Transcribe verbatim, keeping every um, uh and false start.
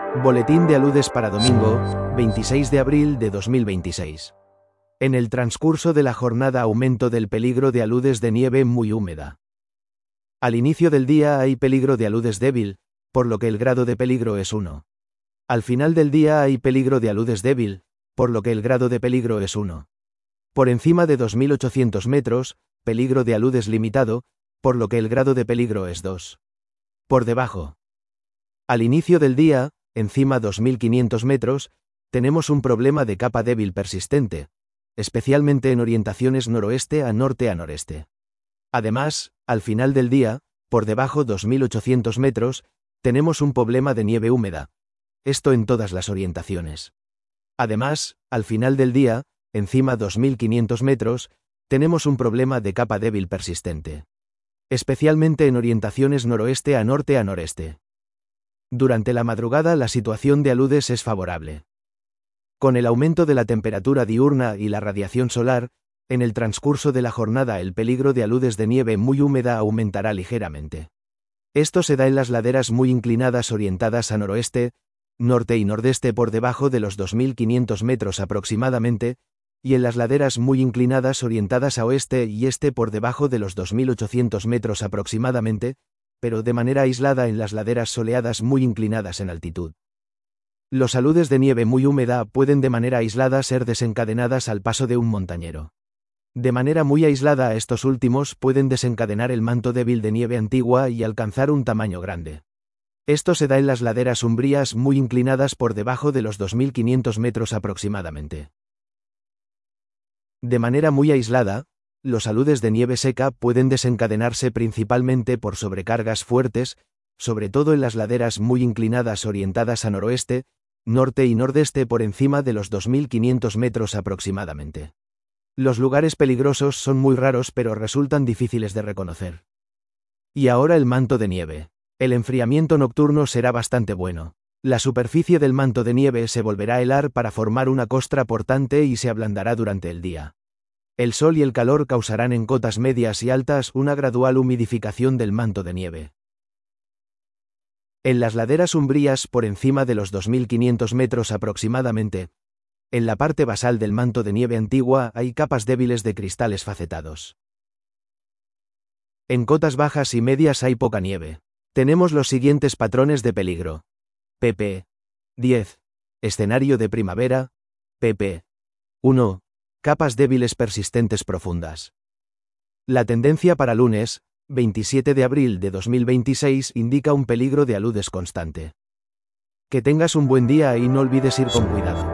Boletín de aludes para domingo, veintiséis de abril de dos mil veintiséis. En el transcurso de la jornada aumento del peligro de aludes de nieve muy húmeda. Al inicio del día hay peligro de aludes débil, por lo que el grado de peligro es uno. Al final del día hay peligro de aludes débil, por lo que el grado de peligro es uno. Por encima de dos mil ochocientos metros, peligro de aludes limitado, por lo que el grado de peligro es dos. Por debajo. Al inicio del día, encima dos mil quinientos metros, tenemos un problema de capa débil persistente, especialmente en orientaciones noroeste a norte a noreste. Además, al final del día, por debajo dos mil ochocientos metros, tenemos un problema de nieve húmeda. Esto en todas las orientaciones. Además, al final del día, encima dos mil quinientos metros, tenemos un problema de capa débil persistente, especialmente en orientaciones noroeste a norte a noreste. Durante la madrugada la situación de aludes es favorable. Con el aumento de la temperatura diurna y la radiación solar, en el transcurso de la jornada el peligro de aludes de nieve muy húmeda aumentará ligeramente. Esto se da en las laderas muy inclinadas orientadas a noroeste, norte y nordeste por debajo de los dos mil quinientos metros aproximadamente, y en las laderas muy inclinadas orientadas a oeste y este por debajo de los dos mil ochocientos metros aproximadamente, pero de manera aislada en las laderas soleadas muy inclinadas en altitud. Los aludes de nieve muy húmeda pueden de manera aislada ser desencadenadas al paso de un montañero. De manera muy aislada estos últimos pueden desencadenar el manto débil de nieve antigua y alcanzar un tamaño grande. Esto se da en las laderas umbrías muy inclinadas por debajo de los dos mil quinientos metros aproximadamente. De manera muy aislada, los aludes de nieve seca pueden desencadenarse principalmente por sobrecargas fuertes, sobre todo en las laderas muy inclinadas orientadas a noroeste, norte y nordeste por encima de los dos mil quinientos metros aproximadamente. Los lugares peligrosos son muy raros pero resultan difíciles de reconocer. Y ahora el manto de nieve. El enfriamiento nocturno será bastante bueno. La superficie del manto de nieve se volverá a helar para formar una costra portante y se ablandará durante el día. El sol y el calor causarán en cotas medias y altas una gradual humidificación del manto de nieve. En las laderas umbrías por encima de los dos mil quinientos metros aproximadamente, en la parte basal del manto de nieve antigua hay capas débiles de cristales facetados. En cotas bajas y medias hay poca nieve. Tenemos los siguientes patrones de peligro. pp. diez. Escenario de primavera. pp. uno. Capas débiles persistentes profundas. La tendencia para lunes, veintisiete de abril de dos mil veintiséis, indica un peligro de aludes constante. Que tengas un buen día y no olvides ir con cuidado.